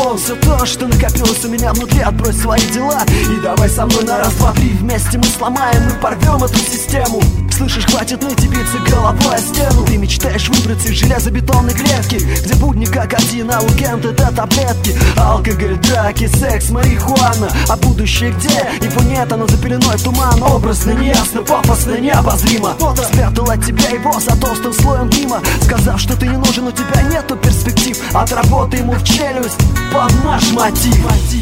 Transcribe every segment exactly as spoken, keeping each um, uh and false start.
Вон все то, что накопилось у меня внутри, отбрось свои дела и давай со мной на раз, два, три. Вместе мы сломаем и порвем эту систему. Слышишь, хватит ныть и биться головой о стену. Ты мечтаешь выбраться из железобетонной клетки, где будни как один, а уикенд это таблетки. Алкоголь, драки, секс, марихуана. А будущее где? Его нет, оно за пеленой тумана. Образно, неясно, пафосно, необозримо. Спрятал от тебя его за толстым слоем дыма, сказав, что ты не нужен, у тебя нету перспектив. Отработай ему в челюсть под наш мотив.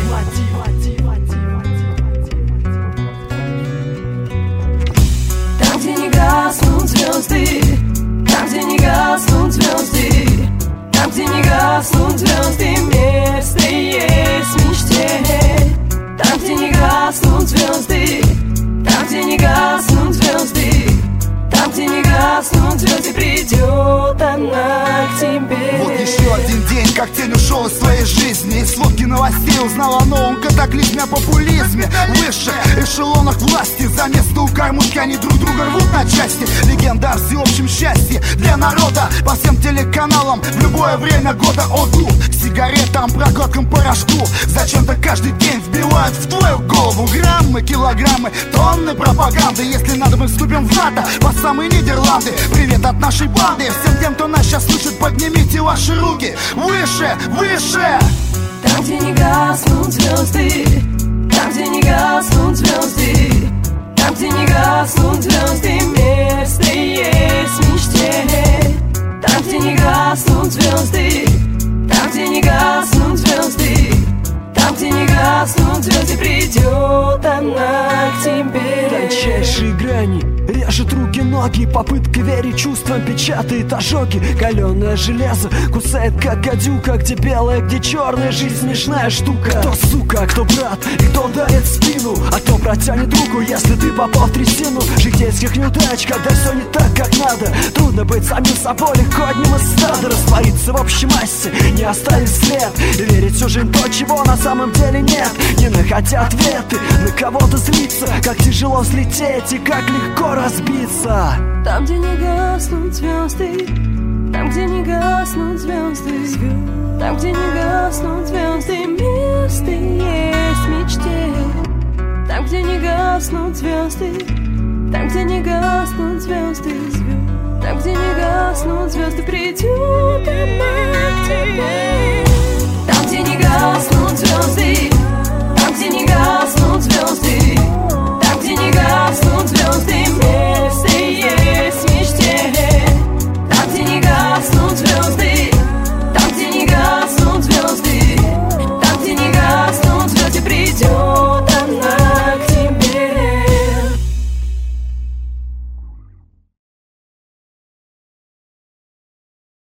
Там, где не гаснут звезды, там, где не гаснут звезды, там, где не гаснут звезды, место есть мечте. Там, где не гаснут звезды, там, где не гаснут звезды, там, где не гаснут звезды, придет она к тебе. Вот еще один день, как тень ушел из твоей жизни. Из сводки новостей узнал о новом катаклизме, о популизме в высших эшелонах власти. За место у кормушки они друг друга рвут на части. Легенда о всеобщем счастье для народа по всем телеканалам в любое время года. Отдув сигаретам, прокладкам, порошку. Зачем-то каждый день вбивают в твою голову граммы, килограммы, тонны пропаганды. Если надо, мы вступим в НАТО по самые Нидерланды. Привет от нашей банды всем тем, кто нас сейчас слышит, поднимите ваши руки выше, выше. Там, где не гаснут звезды, там, где не гаснут звезды, там, где не гаснут звезды, место есть мечте. Там, где не гаснут звезды, там, где не гаснут звезды, там, где не гаснут звезды, придет она к тебе. Тончайшие грани режет руки, ноги, попытка верить чувствам печатает ожоги. Каленое железо кусает как гадюка, где белая, где черная, жизнь смешная штука. Кто сука, а кто брат, и кто дарит спину, а кто протянет руку, если ты попал в трясину житейских неудач, когда все не так, как надо. Трудно быть самим собой, легко одним из стада раствориться в общей массе, не оставить след и верить всю жизнь то, чего на самом деле нет. Не находя ответы, на кого-то злиться, как тяжело взлететь и как легко разбиться. Там, где не гаснут звезды, там, где не гаснут звезды, там, где не гаснут звезды, место есть мечте. Там, где не гаснут звезды, там, где не гаснут звезды, там, где не гаснут звезды, придет она к тебе.